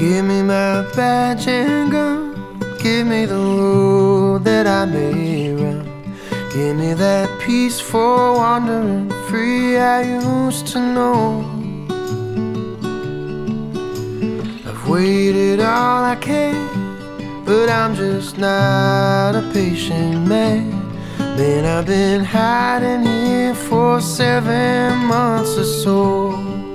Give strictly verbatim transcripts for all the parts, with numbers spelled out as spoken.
Give me my badge and gun, give me the road that I may run. Give me that peaceful wandering free I used to know. I've waited all I can, but I'm just not a patient man. Man, I've been hiding here for seven months or so.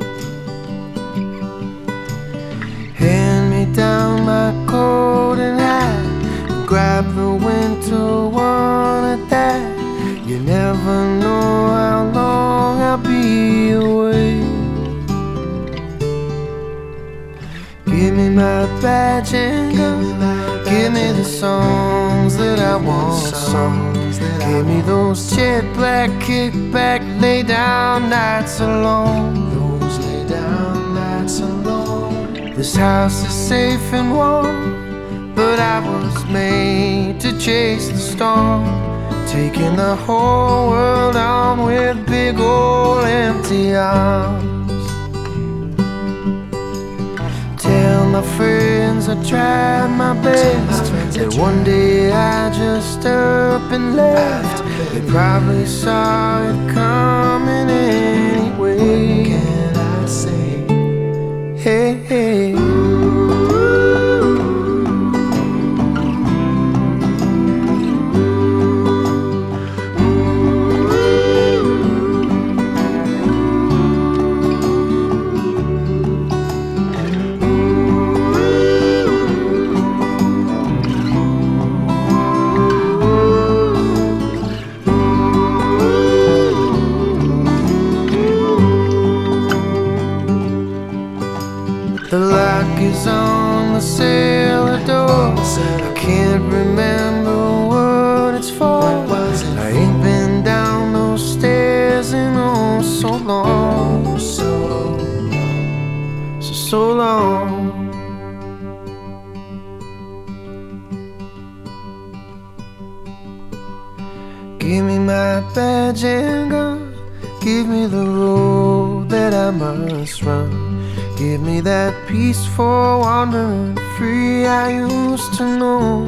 Hand me down my coat and hat, and grab the winter one at that. You never know how long I'll be away. Give me my badge and gun, give me the songs that I want sung. Give me those jet black kickback lay down nights alone. Those lay down nights alone. This house is safe and warm, but I was made to chase the storm, taking the whole world on with big old empty arms. Tell my friends I tried my best, that one day I just up and left. They probably saw it coming anyway. What can I say? Hey, hey. The lock is on the cellar door. I can't remember what it's for. I ain't been down those stairs in oh so long, so so so long. Give me my badge and gun, give me the road that I must run. Give me that peaceful wandering free I used to know.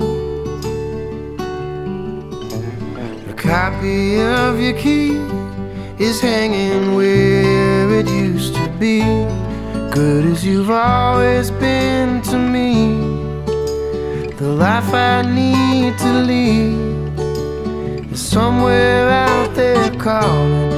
A copy of your key is hanging where it used to be. Good as you've always been to me, the life I need to lead is somewhere out there calling.